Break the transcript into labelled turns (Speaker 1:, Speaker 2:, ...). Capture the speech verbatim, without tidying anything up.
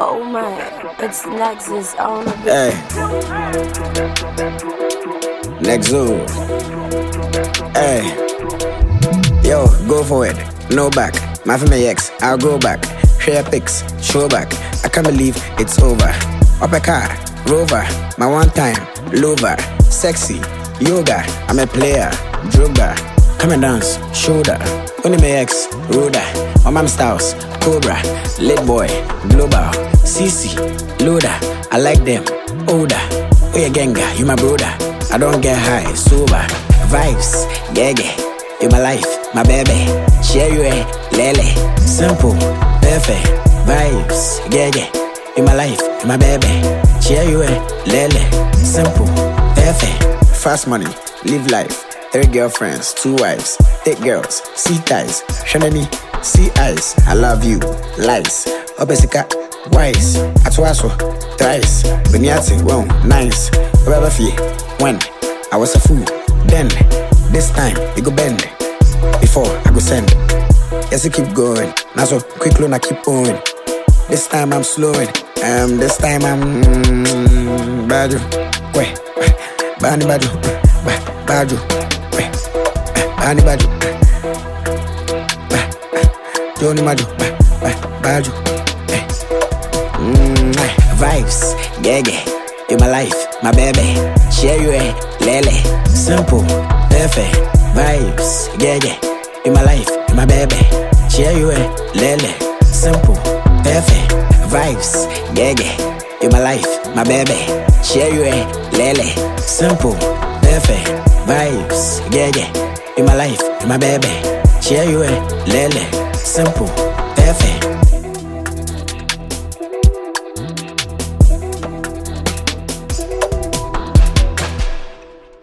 Speaker 1: Oh man, it's Nexus on the beat.
Speaker 2: Hey, Nexus. Hey, yo, go for it. No back. My family ex, I'll go back. Share pics, show back. I can't believe it's over. Up a car, rover. My one time, lover. Sexy, yoga. I'm a player, droga. Come and dance, shoulder. Only my ex, Roda. My mom's house, Cobra. Lit boy, global. C C, loader. I like them, older. Oh yeah, ganga, you my brother. I don't get high, sober. Vibes, yeah, yeah. You my life, my baby. Share you, eh, lele. Simple, perfect. Vibes, yeah, yeah. You my life, you my baby. Share you, eh, lele. Simple, perfect. Fast money, live life. Three girlfriends, two wives, thick girls, see ties, shanani, see eyes. I love you, lies. Obesica, wise. Atwaso, thrice. Beniati, well, nice. Rubber fee, when I was a fool, then this time it go bend. Before I go send. Yes, it keep going. Now so quick loan I keep going. This time I'm slowing. Um, this time I'm mm, badu. Wait, bani badu, badu. Bani badu, Johnny Madu, badu. Vibes, yeah, yeah. You my life, my baby. Share you, eh, lele. Simple, perfect. Vibes, yeah, yeah. You my life, you my baby. Share you, eh, lele. Simple, perfect. Vibes, yeah, yeah. You my life, my baby. Share you, eh, lele. Simple, perfect. Vibes, yeah, yeah. You my life, you my baby. Share you, eh, lele. Simple, perfect.